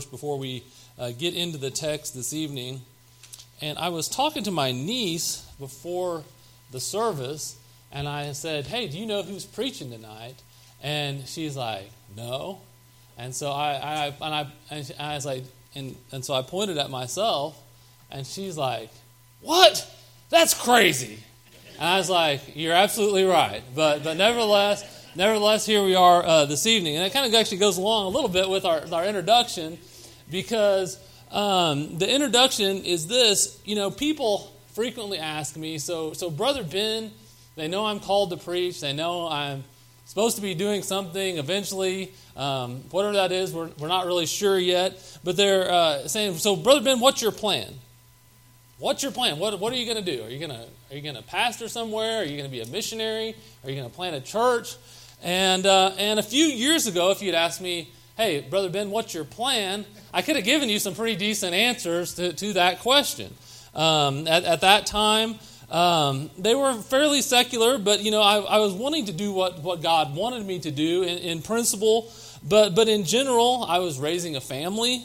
before we get into the text this evening. And I was talking to my niece before the service, and I said, "Hey, do you know who's preaching tonight?" And she's like, "No." And so I was like, and so I pointed at myself, and she's like, "What? That's crazy." And I was like, "You're absolutely right." But nevertheless, here we are this evening. And it kind of actually goes along a little bit with our introduction, because the introduction is this. You know, people frequently ask me, so Brother Ben, they know I'm called to preach. They know I'm supposed to be doing something eventually. Whatever that is, we're not really sure yet. But they're saying, "So Brother Ben, what's your plan? What's your plan? What are you going to do? Are you going to pastor somewhere? Are you going to be a missionary? Are you going to plant a church?" And a few years ago, if you'd asked me, "Hey, Brother Ben, what's your plan?" I could have given you some pretty decent answers to that question. At that time, they were fairly secular, but I was wanting to do what God wanted me to do in principle, but in general, I was raising a family.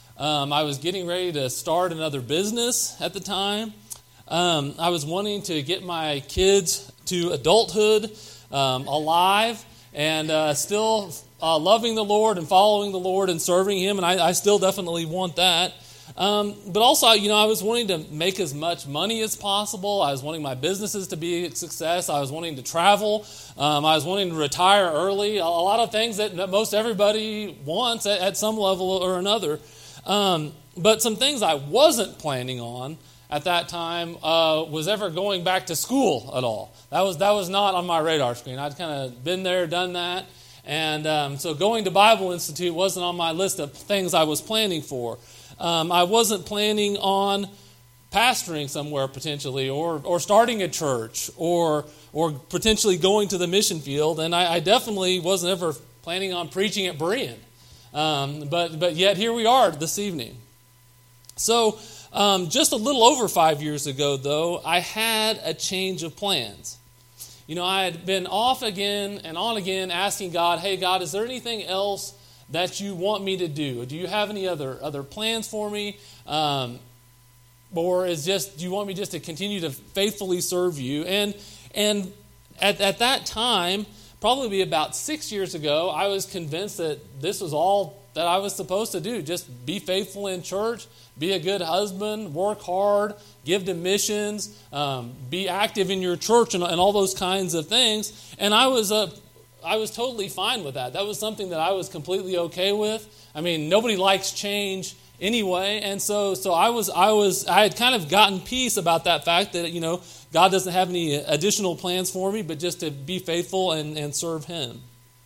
I was getting ready to start another business at the time. I was wanting to get my kids to adulthood alive and still loving the Lord and following the Lord and serving Him, and I still definitely want that. But also, I was wanting to make as much money as possible. I was wanting my businesses to be a success. I was wanting to travel. I was wanting to retire early. A lot of things that most everybody wants at some level or another. But some things I wasn't planning on at that time was ever going back to school at all. That was not on my radar screen. I'd kind of been there, done that. And so going to Bible Institute wasn't on my list of things I was planning for. I wasn't planning on pastoring somewhere potentially, or starting a church, or potentially going to the mission field. And I definitely wasn't ever planning on preaching at Berean. But yet here we are this evening. So just a little over 5 years ago, though, I had a change of plans. I had been off again and on again asking God, "Hey, God, is there anything else that you want me to do? Do you have any other plans for me? Or do you want me just to continue to faithfully serve you?" And at that time, probably about 6 years ago, I was convinced that this was all that I was supposed to do. Just be faithful in church, be a good husband, work hard, give to missions, be active in your church, and all those kinds of things. And I was totally fine with that. That was something that I was completely okay with. I mean, nobody likes change anyway, and so I had kind of gotten peace about that fact that God doesn't have any additional plans for me, but just to be faithful and serve Him.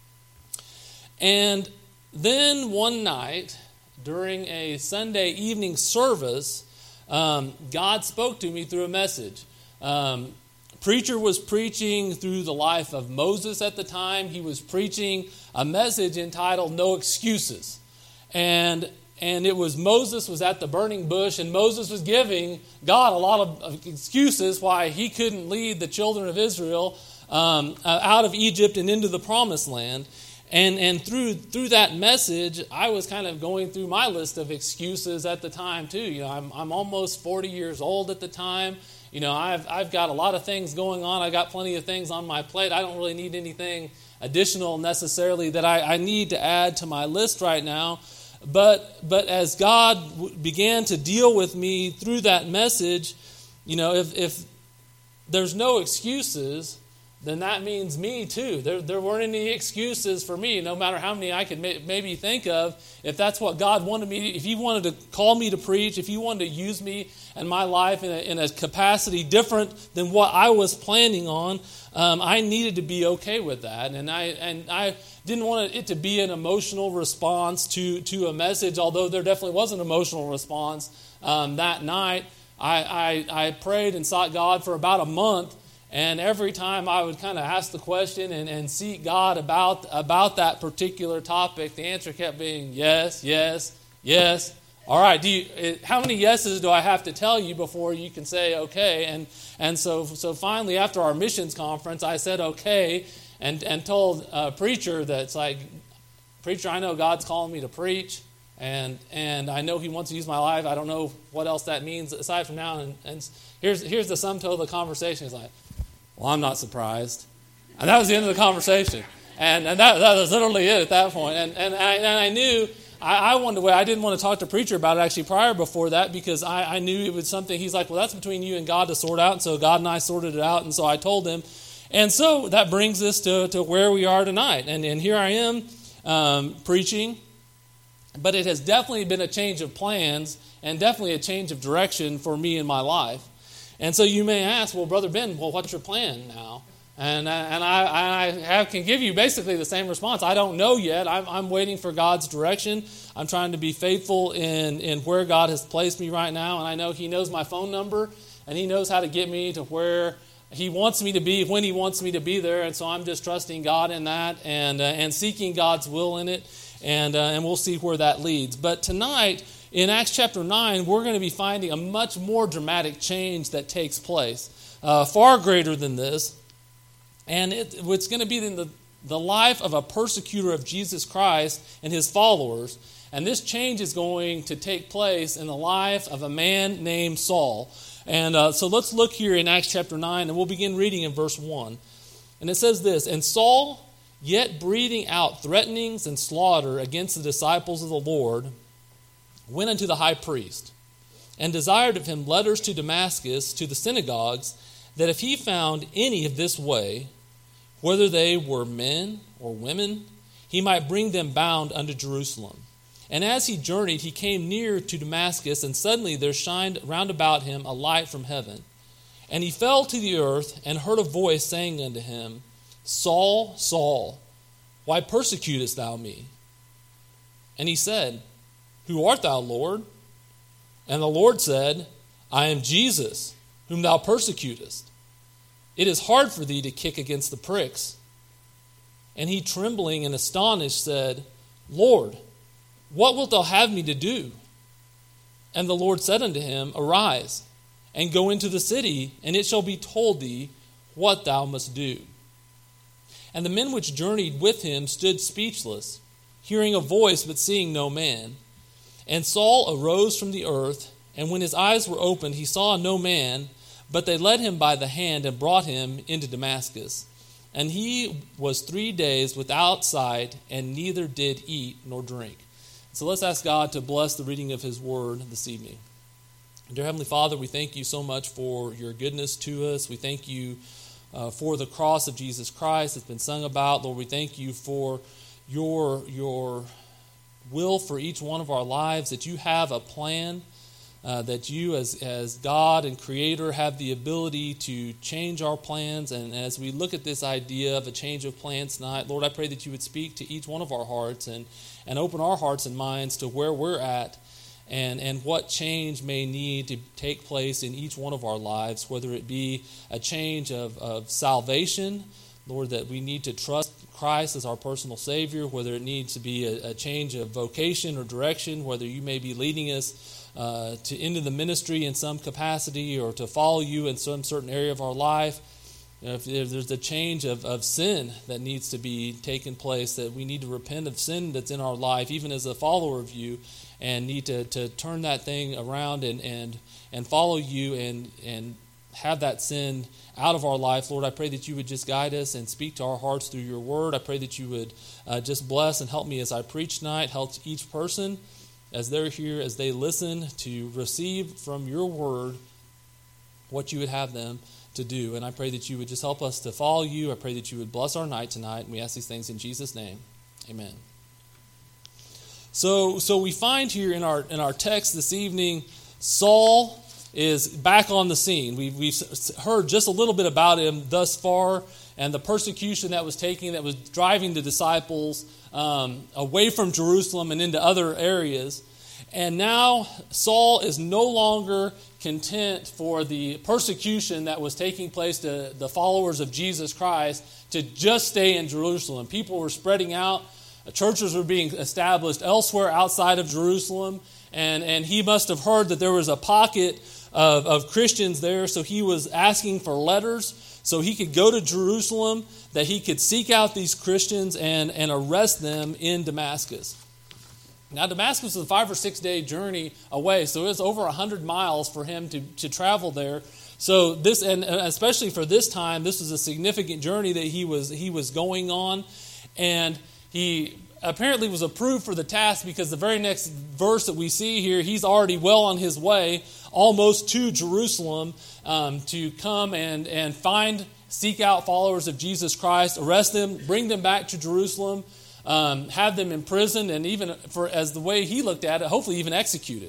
And then one night during a Sunday evening service, God spoke to me through a message. Preacher was preaching through the life of Moses at the time. He was preaching a message entitled "No Excuses." And it was Moses was at the burning bush, and Moses was giving God a lot of excuses why he couldn't lead the children of Israel out of Egypt and into the promised land. And through that message, I was kind of going through my list of excuses at the time too. I'm almost 40 years old at the time. I've got a lot of things going on. I got plenty of things on my plate. I don't really need anything additional necessarily that I need to add to my list right now. But as God began to deal with me through that message, if there's no excuses, then that means me too. There weren't any excuses for me, no matter how many I could maybe think of. If that's what God wanted me, if He wanted to call me to preach, if He wanted to use me and my life in a capacity different than what I was planning on, I needed to be okay with that. And I didn't want it to be an emotional response to a message, although there definitely was an emotional response that night. I prayed and sought God for about a month. And every time I would kind of ask the question and seek God about that particular topic, the answer kept being yes, yes, yes. All right, how many yeses do I have to tell you before you can say okay? And so finally, after our missions conference, I said okay and told a preacher that's like, "Preacher, I know God's calling me to preach. And I know he wants to use my life. I don't know what else that means aside from now. And here's the sum total of the conversation. He's like, well, I'm not surprised. And that was the end of the conversation. And that was literally it at that point. And I knew, I wanted to wait. I didn't want to talk to the preacher about it actually prior before that, because I knew it was something. He's like, well, that's between you and God to sort out. And so God and I sorted it out. And so I told him. And so that brings us to where we are tonight. And here I am preaching. But it has definitely been a change of plans and definitely a change of direction for me in my life. And so you may ask, well, Brother Ben, well, what's your plan now? And I can give you basically the same response. I don't know yet. I'm waiting for God's direction. I'm trying to be faithful in where God has placed me right now. And I know he knows my phone number, and he knows how to get me to where he wants me to be, when he wants me to be there. And so I'm just trusting God in that and seeking God's will in it. And we'll see where that leads. But tonight, in Acts chapter 9, we're going to be finding a much more dramatic change that takes place, far greater than this. And it's going to be in the life of a persecutor of Jesus Christ and his followers. And this change is going to take place in the life of a man named Saul. And so let's look here in Acts chapter 9, and we'll begin reading in verse 1. And it says this, and Saul, yet breathing out threatenings and slaughter against the disciples of the Lord, went unto the high priest, and desired of him letters to Damascus, to the synagogues, that if he found any of this way, whether they were men or women, he might bring them bound unto Jerusalem. And as he journeyed, he came near to Damascus, and suddenly there shined round about him a light from heaven. And he fell to the earth, and heard a voice saying unto him, Saul, Saul, why persecutest thou me? And he said, Who art thou, Lord? And the Lord said, I am Jesus, whom thou persecutest. It is hard for thee to kick against the pricks. And he, trembling and astonished, said, Lord, what wilt thou have me to do? And the Lord said unto him, Arise, and go into the city, and it shall be told thee what thou must do. And the men which journeyed with him stood speechless, hearing a voice, but seeing no man. And Saul arose from the earth, and when his eyes were opened, he saw no man, but they led him by the hand and brought him into Damascus. And he was 3 days without sight, and neither did eat nor drink. So let's ask God to bless the reading of his word this evening. Dear Heavenly Father, we thank you so much for your goodness to us. We thank you for the cross of Jesus Christ that's been sung about. Lord, we thank you for your will for each one of our lives, that you have a plan, that you as God and Creator have the ability to change our plans. And as we look at this idea of a change of plans tonight, Lord, I pray that you would speak to each one of our hearts and open our hearts and minds to where we're at and what change may need to take place in each one of our lives, whether it be a change of salvation, Lord, that we need to trust Christ as our personal Savior, whether it needs to be a change of vocation or direction, whether you may be leading us into the ministry in some capacity or to follow you in some certain area of our life. If there's a change of sin that needs to be taken place, that we need to repent of sin that's in our life, even as a follower of you, and need to turn that thing around and follow you and have that sin out of our life. Lord, I pray that you would just guide us and speak to our hearts through your word. I pray that you would just bless and help me as I preach tonight, help each person as they're here, as they listen, to receive from your word what you would have them to do. And I pray that you would just help us to follow you. I pray that you would bless our night tonight. And we ask these things in Jesus' name. Amen. So we find here in our text this evening, Saul is back on the scene. We've heard just a little bit about him thus far, and the persecution that was driving the disciples away from Jerusalem and into other areas. And now Saul is no longer content for the persecution that was taking place to the followers of Jesus Christ to just stay in Jerusalem. People were spreading out. Churches were being established elsewhere outside of Jerusalem. And he must have heard that there was a pocket of Christians there, so he was asking for letters so he could go to Jerusalem, that he could seek out these Christians and arrest them in Damascus. Now, Damascus was a 5 or 6 day journey away, so it was over 100 miles for him to travel there. So this, and especially for this time, this was a significant journey that he was going on, and he apparently was approved for the task because the very next verse that we see here, he's already well on his way, almost to Jerusalem, to come and seek out followers of Jesus Christ, arrest them, bring them back to Jerusalem. Have them imprisoned, and even as the way he looked at it, hopefully even executed.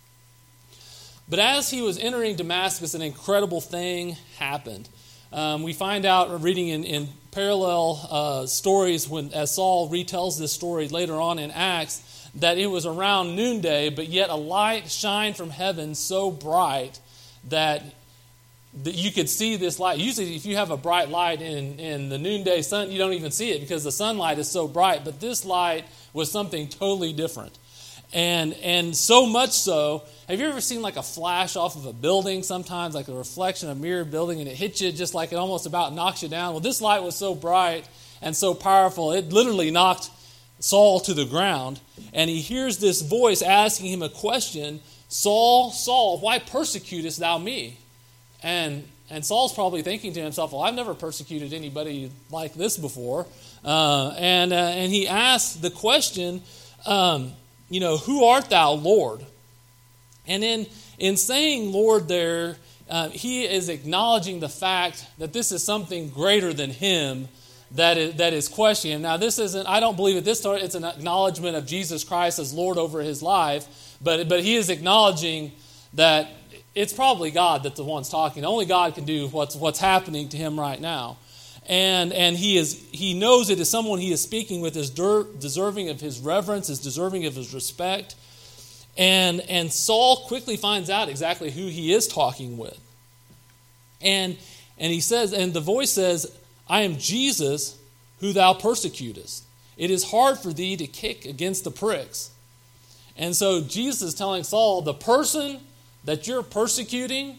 But as he was entering Damascus, an incredible thing happened. We find out, reading in parallel stories, as Saul retells this story later on in Acts, that it was around noonday, but yet a light shined from heaven so bright that you could see this light. Usually if you have a bright light in the noonday sun, you don't even see it because the sunlight is so bright. But this light was something totally different. And so much so, have you ever seen like a flash off of a building sometimes, like a reflection of a mirror building, and it hits you just like it almost about knocks you down? Well, this light was so bright and so powerful, it literally knocked Saul to the ground. And he hears this voice asking him a question, "Saul, Saul, why persecutest thou me?" And Saul's probably thinking to himself, well, I've never persecuted anybody like this before. And he asks the question, who art thou, Lord? And in saying Lord there, he is acknowledging the fact that this is something greater than him that is questioning. Now, this isn't, I don't believe at this time it's an acknowledgement of Jesus Christ as Lord over his life, but he is acknowledging that it's probably God that's the one's talking. Only God can do what's happening to him right now. And he knows it is someone he is speaking with is deserving of his reverence, is deserving of his respect. And Saul quickly finds out exactly who he is talking with. And he says, and the voice says, "I am Jesus who thou persecutest. It is hard for thee to kick against the pricks." And so Jesus is telling Saul, the person that you're persecuting,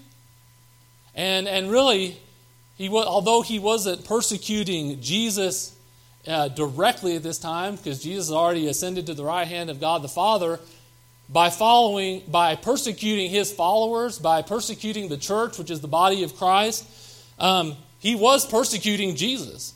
and really, although he wasn't persecuting Jesus directly at this time, because Jesus already ascended to the right hand of God the Father, by persecuting his followers, by persecuting the church, which is the body of Christ, he was persecuting Jesus.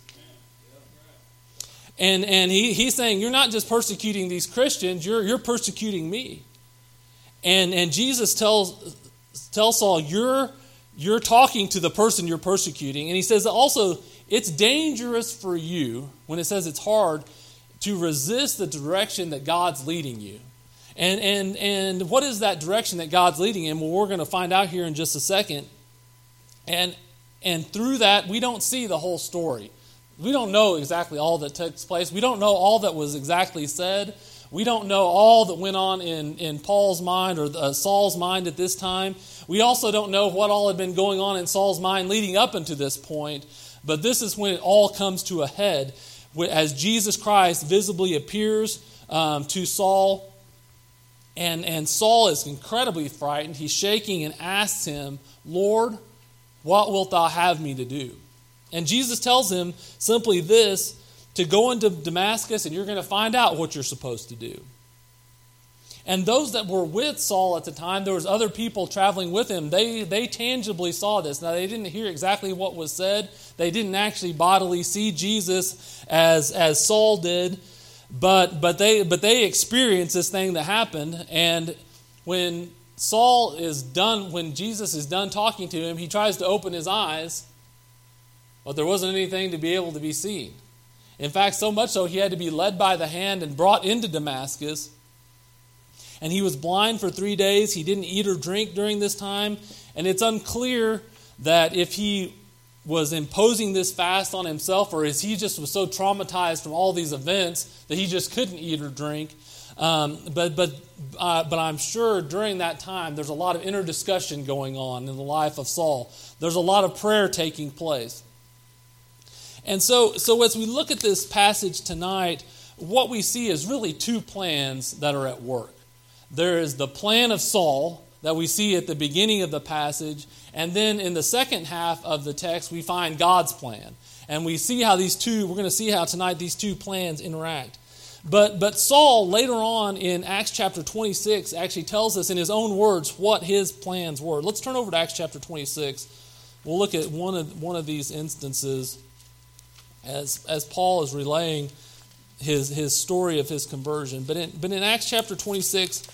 And he's saying, you're not just persecuting these Christians, you're persecuting me. And Jesus tells Saul, you're talking to the person you're persecuting. And he says also, it's dangerous for you, when it says it's hard, to resist the direction that God's leading you. And what is that direction that God's leading in? Well, we're going to find out here in just a second. And through that, we don't see the whole story. We don't know exactly all that takes place. We don't know all that was exactly said. We don't know all that went on in Paul's mind or Saul's mind at this time. We also don't know what all had been going on in Saul's mind leading up into this point. But this is when it all comes to a head, as Jesus Christ visibly appears to Saul. And Saul is incredibly frightened. He's shaking and asks him, "Lord, what wilt thou have me to do?" And Jesus tells him simply this, to go into Damascus and you're going to find out what you're supposed to do. And those that were with Saul at the time, there was other people traveling with him, they tangibly saw this. Now, they didn't hear exactly what was said. They didn't actually bodily see Jesus as Saul did, but they experienced this thing that happened. And when Jesus is done talking to him, he tries to open his eyes, but there wasn't anything to be able to be seen. In fact, so much so, he had to be led by the hand and brought into Damascus. And he was blind for 3 days. He didn't eat or drink during this time. And it's unclear that if he was imposing this fast on himself, or is he just was so traumatized from all these events that he just couldn't eat or drink. But I'm sure during that time there's a lot of inner discussion going on in the life of Saul. There's a lot of prayer taking place. And so as we look at this passage tonight, what we see is really two plans that are at work. There is the plan of Saul that we see at the beginning of the passage, and then in the second half of the text we find God's plan. And we see how we're going to see how tonight these two plans interact. But Saul, later on in Acts chapter 26, actually tells us in his own words what his plans were. Let's turn over to Acts chapter 26. We'll look at one of these instances as Paul is relaying his story of his conversion. But in Acts chapter 26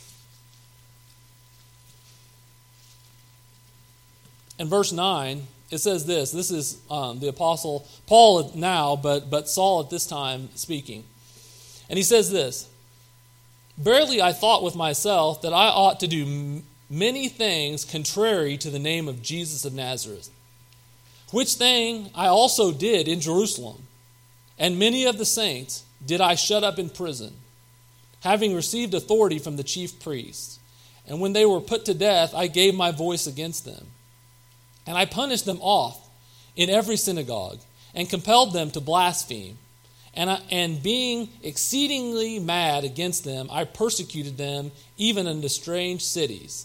and verse 9, it says this. This is the apostle Paul now, but Saul at this time speaking. And he says this, "Verily I thought with myself that I ought to do many things contrary to the name of Jesus of Nazareth, which thing I also did in Jerusalem, and many of the saints did I shut up in prison, having received authority from the chief priests. And when they were put to death, I gave my voice against them. And I punished them oft in every synagogue, and compelled them to blaspheme. And being exceedingly mad against them, I persecuted them even into strange cities."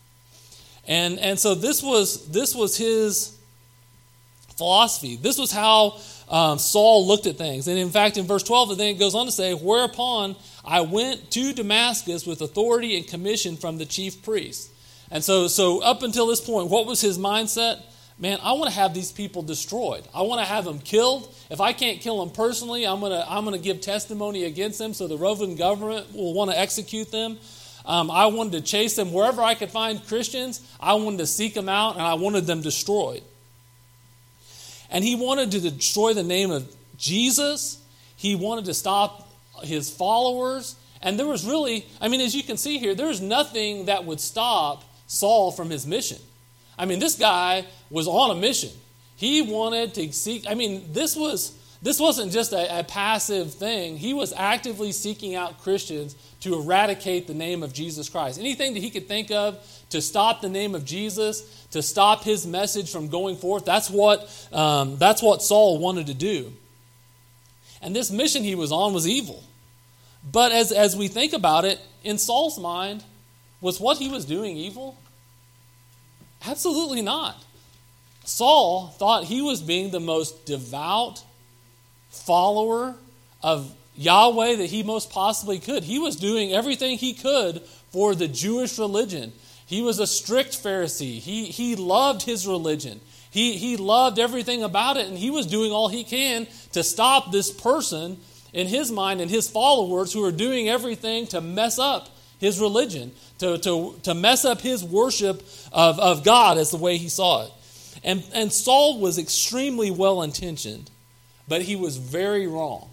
And so this was his philosophy. This was how Saul looked at things. And in fact, in verse 12, then it goes on to say, "Whereupon I went to Damascus with authority and commission from the chief priests." And so up until this point, what was his mindset? Man, I want to have these people destroyed. I want to have them killed. If I can't kill them personally, I'm going to give testimony against them so the Roman government will want to execute them. I wanted to chase them wherever I could find Christians. I wanted to seek them out, and I wanted them destroyed. And he wanted to destroy the name of Jesus. He wanted to stop his followers. And there was really, as you can see here, there's nothing that would stop Saul from his mission. This guy was on a mission. He wanted to seek, this wasn't just a passive thing. He was actively seeking out Christians to eradicate the name of Jesus Christ. Anything that he could think of to stop the name of Jesus, to stop his message from going forth, that's what Saul wanted to do. And this mission he was on was evil. But as we think about it, in Saul's mind, was what he was doing evil? Absolutely not. Saul thought he was being the most devout follower of Yahweh that he most possibly could. He was doing everything he could for the Jewish religion. He was a strict Pharisee. He loved his religion. He loved everything about it, and he was doing all he can to stop this person in his mind and his followers who are doing everything to mess up his religion, to mess up his worship of God as the way he saw it. And Saul was extremely well-intentioned, but he was very wrong.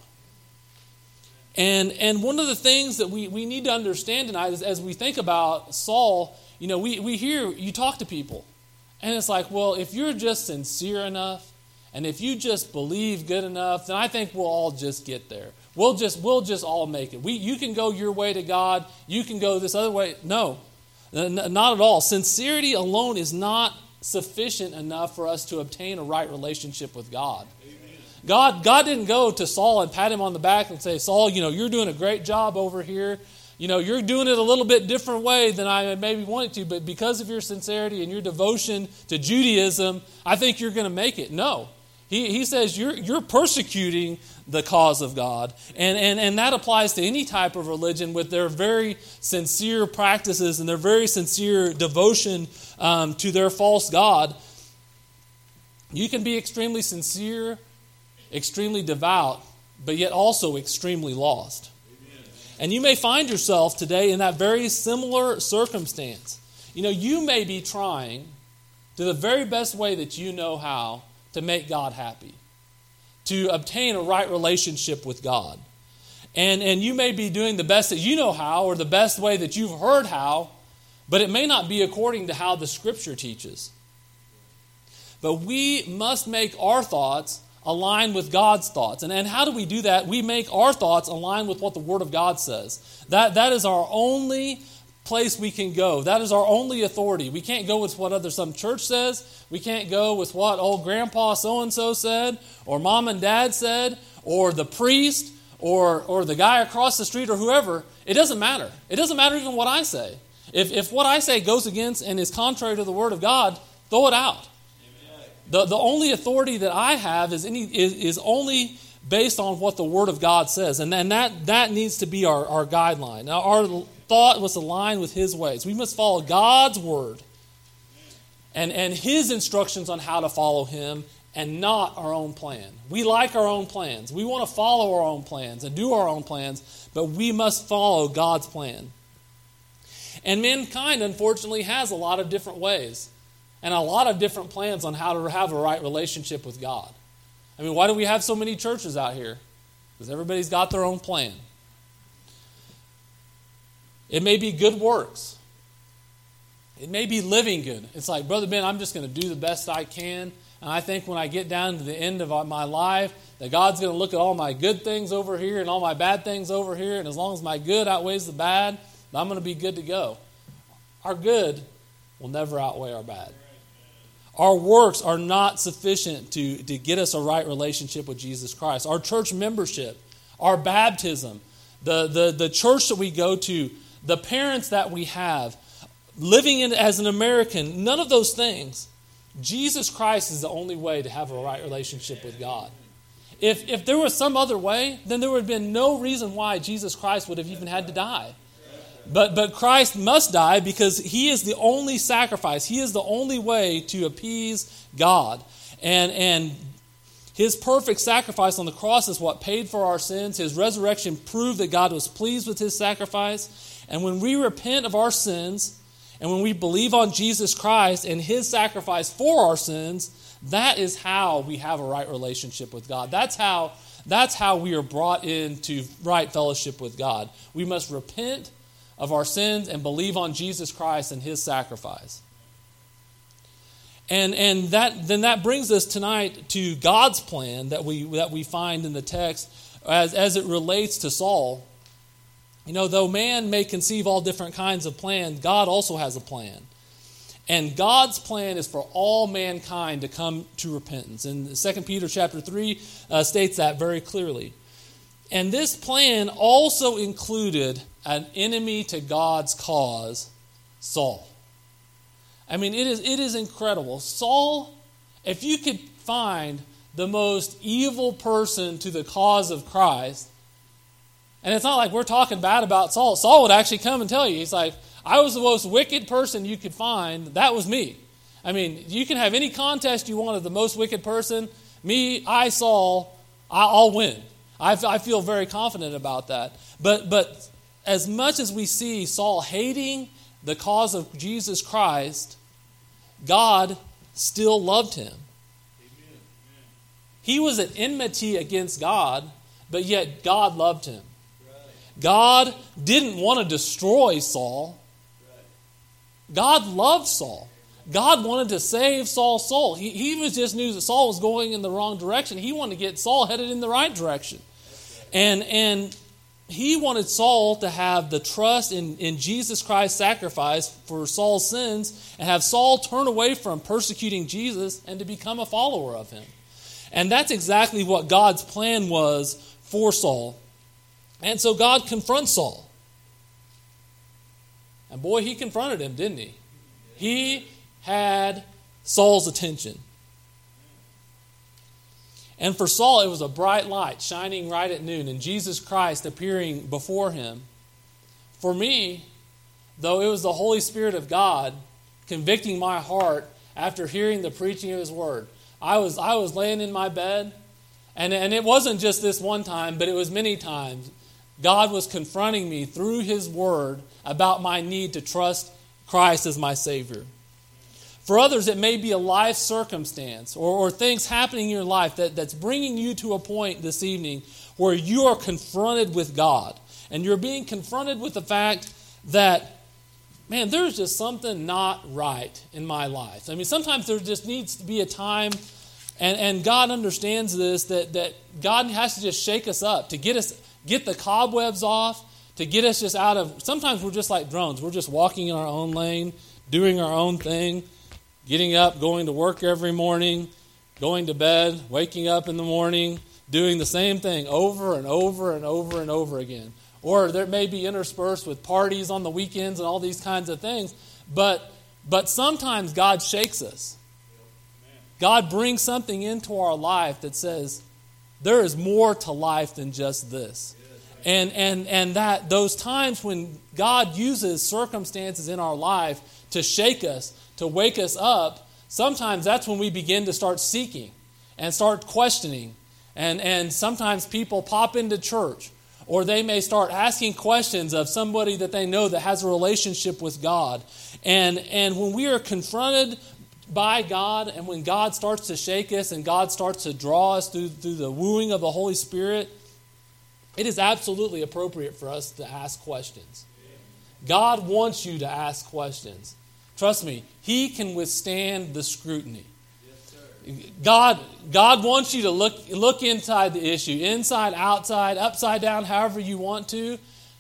And one of the things that we need to understand tonight is as we think about Saul, we hear, you talk to people, and it's like, well, if you're just sincere enough, and if you just believe good enough, then I think we'll all just get there. We'll just all make it. You can go your way to God. You can go this other way. No, not at all. Sincerity alone is not sufficient enough for us to obtain a right relationship with God. Amen. God didn't go to Saul and pat him on the back and say, "Saul, you're doing a great job over here. You're doing it a little bit different way than I maybe wanted to, but because of your sincerity and your devotion to Judaism, I think you're going to make it." No. He says you're persecuting the cause of God. And that applies to any type of religion with their very sincere practices and their very sincere devotion to their false god. You can be extremely sincere, extremely devout, but yet also extremely lost. Amen. And you may find yourself today in that very similar circumstance. You may be trying to the very best way that you know how to make God happy, to obtain a right relationship with God. And you may be doing the best that you know how, or the best way that you've heard how, but it may not be according to how the Scripture teaches. But we must make our thoughts align with God's thoughts. And how do we do that? We make our thoughts align with what the Word of God says. That is our only place we can go. That is our only authority. We can't go with what some church says. We can't go with what old grandpa so-and-so said, or mom and dad said, or the priest, or the guy across the street, or whoever. It doesn't matter. It doesn't matter even what I say. If what I say goes against and is contrary to the Word of God, throw it out. The only authority that I have is only based on what the Word of God says. And then that needs to be our guideline. Now, our thought must align with His ways. We must follow God's Word and His instructions on how to follow Him, and not our own plan. We like our own plans. We want to follow our own plans and do our own plans, but we must follow God's plan. And mankind, unfortunately, has a lot of different ways and a lot of different plans on how to have a right relationship with God. I mean, why do we have so many churches out here? Because everybody's got their own plan. It may be good works. It may be living good. It's like, Brother Ben, I'm just going to do the best I can. And I think when I get down to the end of my life, that God's going to look at all my good things over here and all my bad things over here. And as long as my good outweighs the bad, I'm going to be good to go. Our good will never outweigh our bad. Our works are not sufficient to get us a right relationship with Jesus Christ. Our church membership, our baptism, the church that we go to, the parents that we have, living as an American, none of those things. Jesus Christ is the only way to have a right relationship with God. If there was some other way, then there would have been no reason why Jesus Christ would have even had to die. But Christ must die because He is the only sacrifice. He is the only way to appease God. And His perfect sacrifice on the cross is what paid for our sins. His resurrection proved that God was pleased with His sacrifice. And when we repent of our sins, and when we believe on Jesus Christ and His sacrifice for our sins, that is how we have a right relationship with God. That's how we are brought into right fellowship with God. We must repent of our sins and believe on Jesus Christ and His sacrifice. And that brings us tonight to God's plan that we find in the text as it relates to Saul. You know, though man may conceive all different kinds of plans, God also has a plan. And God's plan is for all mankind to come to repentance. And 2 Peter chapter 3 states that very clearly. And this plan also included an enemy to God's cause, Saul. I mean, it is incredible. Saul, if you could find the most evil person to the cause of Christ, and it's not like we're talking bad about Saul. Saul would actually come and tell you. He's like, I was the most wicked person you could find. That was me. I mean, you can have any contest you want of the most wicked person. Me, Saul, I'll win. I feel very confident about that. But as much as we see Saul hating the cause of Jesus Christ, God still loved him. Amen. He was at enmity against God, but yet God loved him. God didn't want to destroy Saul. God loved Saul. God wanted to save Saul's soul. He was just knew that Saul was going in the wrong direction. He wanted to get Saul headed in the right direction. And he wanted Saul to have the trust in Jesus Christ's sacrifice for Saul's sins and have Saul turn away from persecuting Jesus and to become a follower of him. And that's exactly what God's plan was for Saul. And so God confronts Saul. And boy, he confronted him, didn't he? He had Saul's attention. And for Saul, it was a bright light shining right at noon and Jesus Christ appearing before him. For me, though, it was the Holy Spirit of God convicting my heart after hearing the preaching of His Word. I was laying in my bed, and it wasn't just this one time, but it was many times. God was confronting me through His Word about my need to trust Christ as my Savior. For others, it may be a life circumstance or things happening in your life that's bringing you to a point this evening where you are confronted with God. And you're being confronted with the fact that, man, there's just something not right in my life. I mean, sometimes there just needs to be a time, and God understands this, that God has to just shake us up to get the cobwebs off, to get us just out of... Sometimes we're just like drones. We're just walking in our own lane, doing our own thing, getting up, going to work every morning, going to bed, waking up in the morning, doing the same thing over and over and over and over again. Or there may be interspersed with parties on the weekends and all these kinds of things. But sometimes God shakes us. God brings something into our life that says, there is more to life than just this. And that those times when God uses circumstances in our life to shake us, to wake us up, sometimes that's when we begin to start seeking and start questioning. And sometimes people pop into church, or they may start asking questions of somebody that they know that has a relationship with God. And when we are confronted by God, and when God starts to shake us and God starts to draw us through the wooing of the Holy Spirit, it is absolutely appropriate for us to ask questions. God wants you to ask questions. Trust me, He can withstand the scrutiny. God wants you to look inside the issue, inside, outside, upside down, however you want to.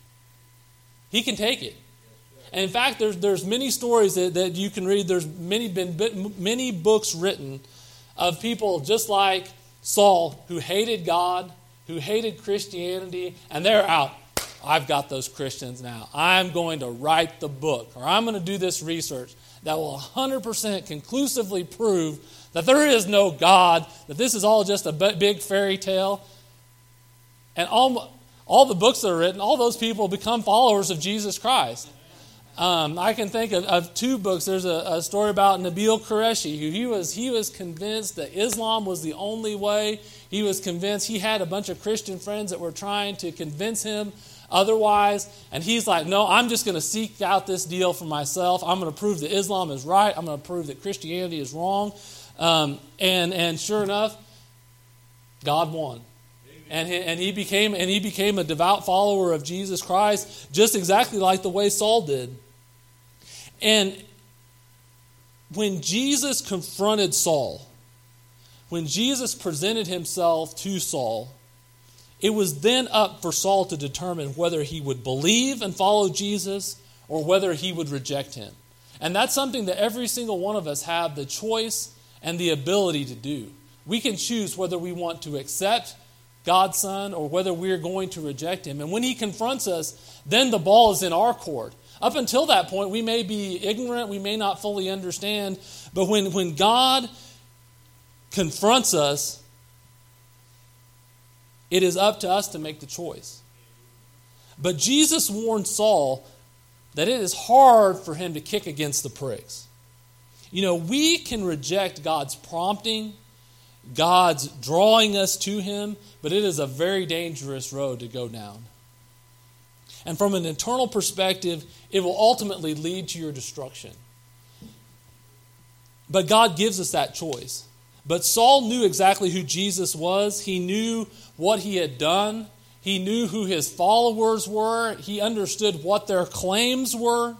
He can take it. And in fact, there's many stories that you can read. There's many books written of people just like Saul, who hated God, who hated Christianity, and they're out. I've got those Christians now. I'm going to write the book, or I'm going to do this research that will 100% conclusively prove that there is no God, that this is all just a big fairy tale. And all the books that are written, all those people become followers of Jesus Christ. I can think of two books. There's a story about Nabil Qureshi, who he was convinced that Islam was the only way. He was convinced. He had a bunch of Christian friends that were trying to convince him otherwise. And he's like, no, I'm just going to seek out this deal for myself. I'm going to prove that Islam is right. I'm going to prove that Christianity is wrong. And sure enough, God won. And he became a devout follower of Jesus Christ, just exactly like the way Saul did. And when Jesus confronted Saul, when Jesus presented himself to Saul, it was then up for Saul to determine whether he would believe and follow Jesus or whether he would reject him. And that's something that every single one of us have the choice and the ability to do. We can choose whether we want to accept God's Son or whether we're going to reject Him. And when He confronts us, then the ball is in our court. Up until that point, we may be ignorant, we may not fully understand, but when God confronts us, it is up to us to make the choice. But Jesus warned Saul that it is hard for him to kick against the pricks. You know, we can reject God's prompting, God's drawing us to Him, but it is a very dangerous road to go down. And from an eternal perspective, it will ultimately lead to your destruction. But God gives us that choice. But Saul knew exactly who Jesus was. He knew what He had done. He knew who His followers were. He understood what their claims were.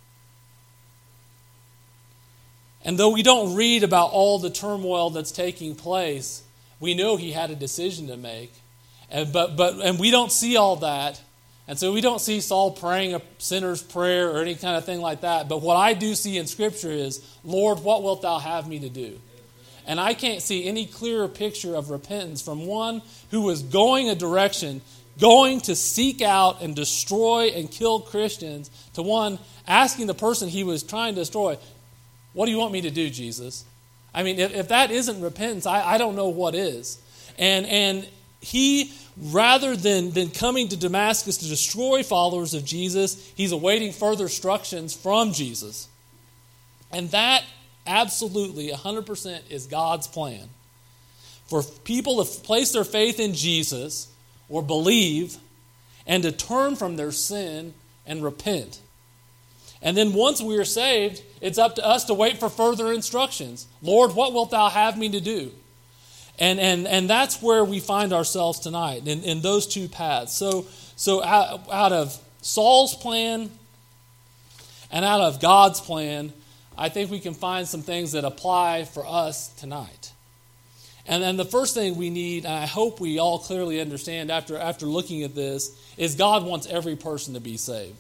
And though we don't read about all the turmoil that's taking place, we know he had a decision to make. And we don't see all that. And so we don't see Saul praying a sinner's prayer or any kind of thing like that. But what I do see in Scripture is, Lord, what wilt thou have me to do? And I can't see any clearer picture of repentance from one who was going a direction, going to seek out and destroy and kill Christians, to one asking the person he was trying to destroy, what do you want me to do, Jesus? I mean, if that isn't repentance, I don't know what is. And he, rather than coming to Damascus to destroy followers of Jesus, he's awaiting further instructions from Jesus. And that absolutely 100% is God's plan. For people to place their faith in Jesus or believe and to turn from their sin and repent. And then once we are saved, it's up to us to wait for further instructions. Lord, what wilt thou have me to do? And that's where we find ourselves tonight, in those two paths. So out of Saul's plan and out of God's plan, I think we can find some things that apply for us tonight. And then the first thing we need, and I hope we all clearly understand after looking at this, is God wants every person to be saved.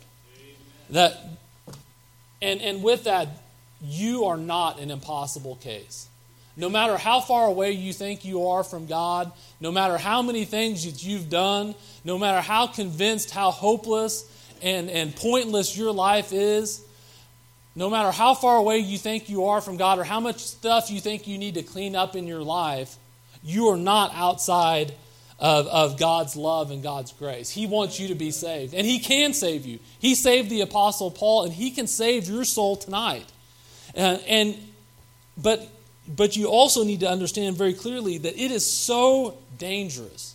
And with that, you are not an impossible case. No matter how far away you think you are from God, no matter how many things that you've done, no matter how convinced, how hopeless and pointless your life is, no matter how far away you think you are from God or how much stuff you think you need to clean up in your life, you are not outside of God's love and God's grace. He wants you to be saved, and He can save you. He saved the Apostle Paul, and He can save your soul tonight. But you also need to understand very clearly that it is so dangerous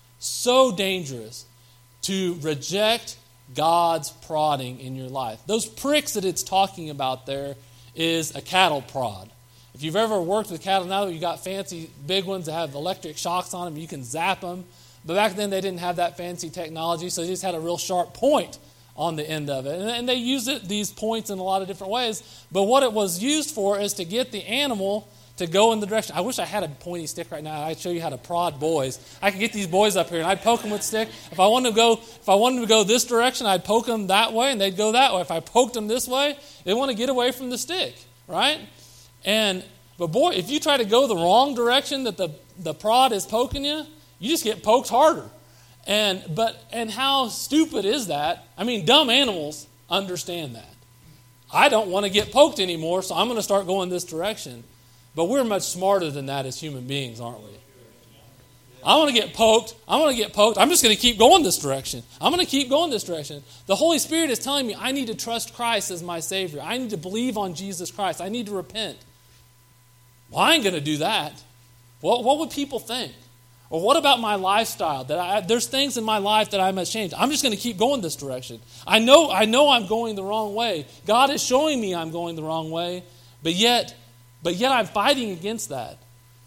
to reject God's prodding in your life. Those pricks that it's talking about there is a cattle prod. If you've ever worked with cattle, now that you got fancy big ones that have electric shocks on them, you can zap them. But back then they didn't have that fancy technology, so they just had a real sharp point on the end of it. And they use these points in a lot of different ways. But what it was used for is to get the animal to go in the direction. I wish I had a pointy stick right now. I'd show you how to prod boys. I could get these boys up here and I'd poke them with a stick. If I wanted them to go this direction, I'd poke them that way and they'd go that way. If I poked them this way, they want to get away from the stick, right? But boy, if you try to go the wrong direction that the prod is poking you, you just get poked harder. And how stupid is that? I mean, dumb animals understand that. I don't want to get poked anymore, so I'm going to start going this direction. But we're much smarter than that as human beings, aren't we? I want to get poked. I'm just going to keep going this direction. I'm going to keep going this direction. The Holy Spirit is telling me I need to trust Christ as my Savior. I need to believe on Jesus Christ. I need to repent. Well, I ain't going to do that. What would people think? Or what about my lifestyle? There's things in my life that I must change. I'm just going to keep going this direction. I know I'm going the wrong way. God is showing me I'm going the wrong way, but yet I'm fighting against that.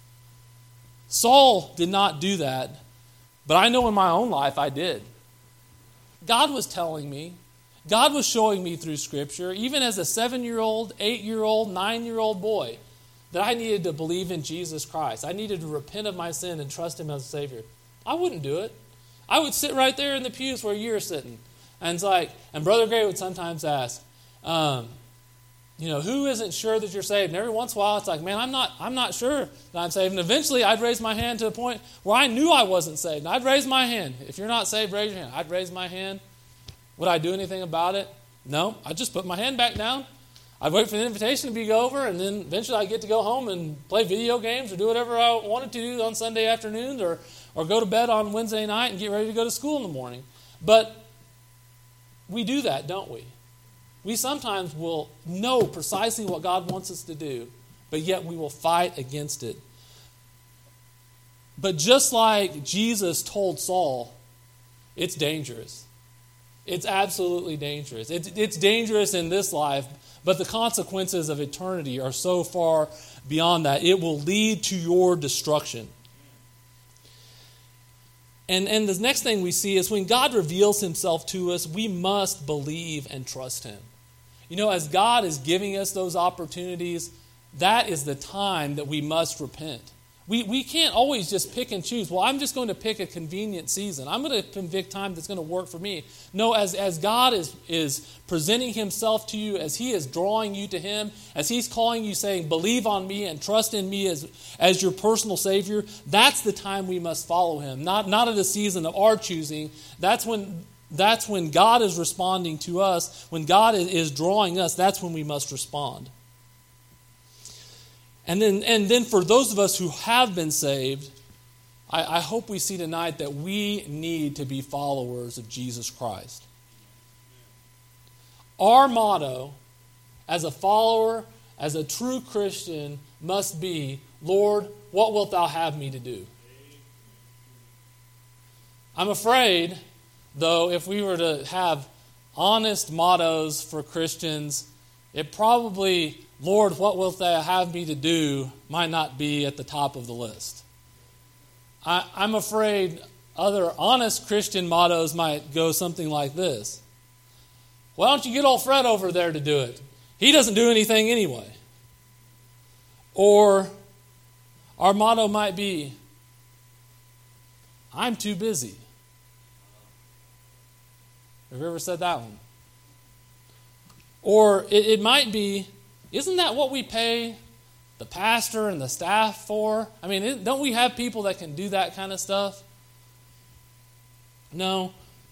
Saul did not do that, but I know in my own life I did. God was telling me. God was showing me through Scripture, even as a 7-year-old, 8-year-old, 9-year-old boy, that I needed to believe in Jesus Christ. I needed to repent of my sin and trust Him as a Savior. I wouldn't do it. I would sit right there in the pews where you're sitting. And Brother Gray would sometimes ask, who isn't sure that you're saved? And every once in a while it's like, man, I'm not sure that I'm saved. And eventually I'd raise my hand to a point where I knew I wasn't saved. And I'd raise my hand. If you're not saved, raise your hand. I'd raise my hand. Would I do anything about it? No. I'd just put my hand back down. I'd wait for the invitation to be over, and then eventually I'd get to go home and play video games or do whatever I wanted to do on Sunday afternoons or go to bed on Wednesday night and get ready to go to school in the morning. But we do that, don't we? We sometimes will know precisely what God wants us to do, but yet we will fight against it. But just like Jesus told Saul, it's dangerous. It's absolutely dangerous. It's dangerous in this life, but the consequences of eternity are so far beyond that. It will lead to your destruction. And the next thing we see is when God reveals Himself to us, we must believe and trust Him. As God is giving us those opportunities, that is the time that we must repent. We can't always just pick and choose. Well, I'm just going to pick a convenient season. I'm going to pick time that's going to work for me. No, as God is presenting Himself to you, as He is drawing you to Him, as He's calling you saying, believe on me and trust in me as your personal Savior, that's the time we must follow Him. Not at a season of our choosing. That's when God is responding to us. When God is drawing us, that's when we must respond. And then for those of us who have been saved, I hope we see tonight that we need to be followers of Jesus Christ. Our motto as a follower, as a true Christian, must be, Lord, what wilt Thou have me to do? I'm afraid, though, if we were to have honest mottos for Christians, it probably, Lord, what wilt Thou have me to do, might not be at the top of the list. I'm afraid other honest Christian mottos might go something like this. Why don't you get old Fred over there to do it? He doesn't do anything anyway. Or our motto might be, I'm too busy. Have you ever said that one? Or it might be, isn't that what we pay the pastor and the staff for? I mean, don't we have people that can do that kind of stuff? No.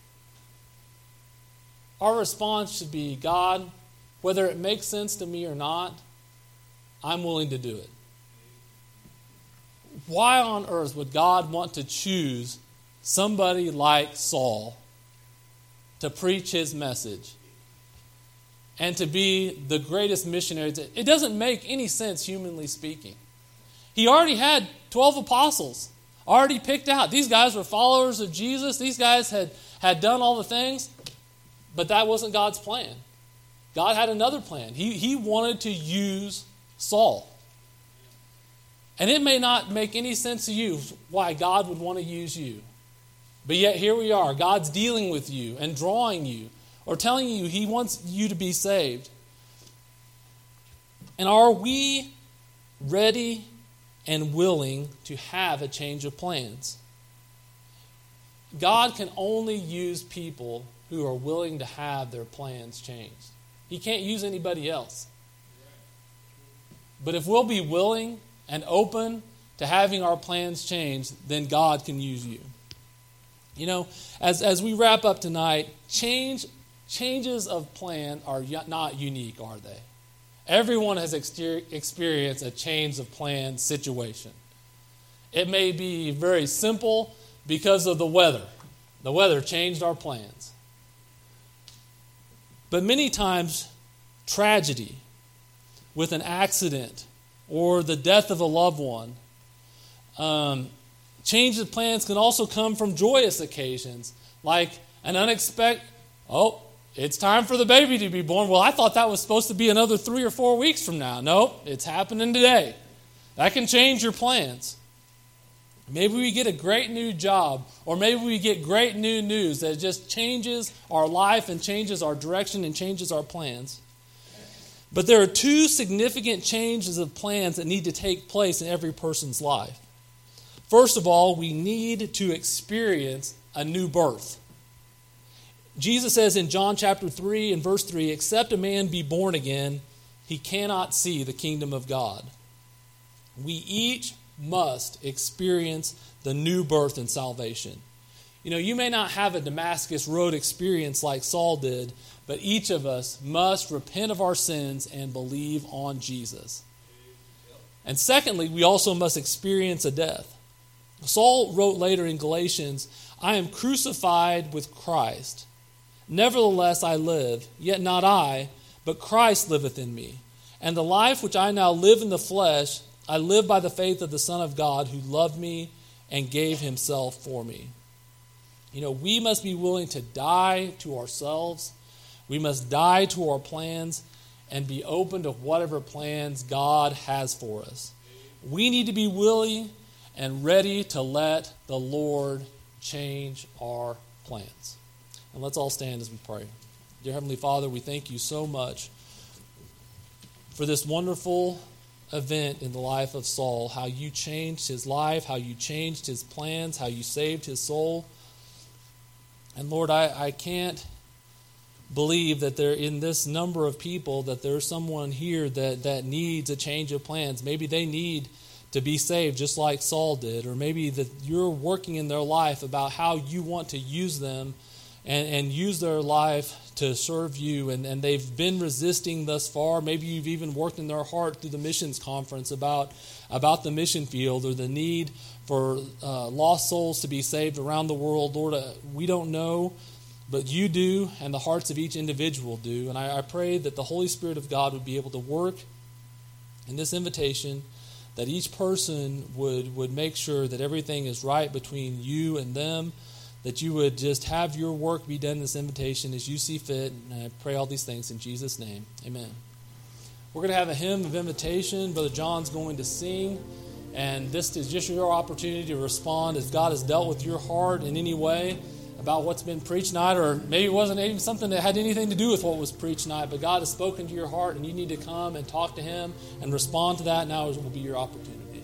Our response should be, God, whether it makes sense to me or not, I'm willing to do it. Why on earth would God want to choose somebody like Saul to preach his message and to be the greatest missionary. It doesn't make any sense, humanly speaking. He already had 12 apostles, already picked out. These guys were followers of Jesus. These guys had done all the things, but that wasn't God's plan. God had another plan. He wanted to use Saul. And it may not make any sense to you why God would want to use you. But yet here we are. God's dealing with you and drawing you or telling you He wants you to be saved. And are we ready and willing to have a change of plans? God can only use people who are willing to have their plans changed. He can't use anybody else. But if we'll be willing and open to having our plans changed, then God can use you. You know, as we wrap up tonight, changes of plan are not unique, are they? Everyone has experienced a change of plan situation. It may be very simple because of the weather. The weather changed our plans. But many times, tragedy with an accident or the death of a loved one, change of plans can also come from joyous occasions, like an unexpected, it's time for the baby to be born. Well, I thought that was supposed to be another 3 or 4 weeks from now. Nope, it's happening today. That can change your plans. Maybe we get a great new job, or maybe we get great new news that just changes our life and changes our direction and changes our plans. But there are 2 significant changes of plans that need to take place in every person's life. First of all, we need to experience a new birth. Jesus says in John chapter 3 and verse 3, "Except a man be born again, he cannot see the kingdom of God." We each must experience the new birth in salvation. You know, you may not have a Damascus Road experience like Saul did, but each of us must repent of our sins and believe on Jesus. And secondly, we also must experience a death. Saul wrote later in Galatians, "I am crucified with Christ. Nevertheless I live, yet not I, but Christ liveth in me. And the life which I now live in the flesh, I live by the faith of the Son of God who loved me and gave himself for me." You know, we must be willing to die to ourselves. We must die to our plans and be open to whatever plans God has for us. We need to be willing and ready to let the Lord change our plans. And let's all stand as we pray. Dear Heavenly Father, we thank you so much for this wonderful event in the life of Saul, how you changed his life, how you changed his plans, how you saved his soul. And Lord, I can't believe that there, in this number of people, that there's someone here that needs a change of plans. Maybe they need to be saved just like Saul did, or maybe that you're working in their life about how you want to use them and use their life to serve you, and they've been resisting thus far. Maybe you've even worked in their heart through the missions conference about the mission field or the need for lost souls to be saved around the world. Lord, we don't know, but you do, and the hearts of each individual do. And I pray that the Holy Spirit of God would be able to work in this invitation, that each person would make sure that everything is right between you and them, that you would just have your work be done in this invitation as you see fit. And I pray all these things in Jesus' name. Amen. We're going to have a hymn of invitation. Brother John's going to sing. And this is just your opportunity to respond if God has dealt with your heart in any way about what's been preached tonight, or maybe it wasn't even something that had anything to do with what was preached tonight, but God has spoken to your heart and you need to come and talk to Him and respond to that. Now will be your opportunity.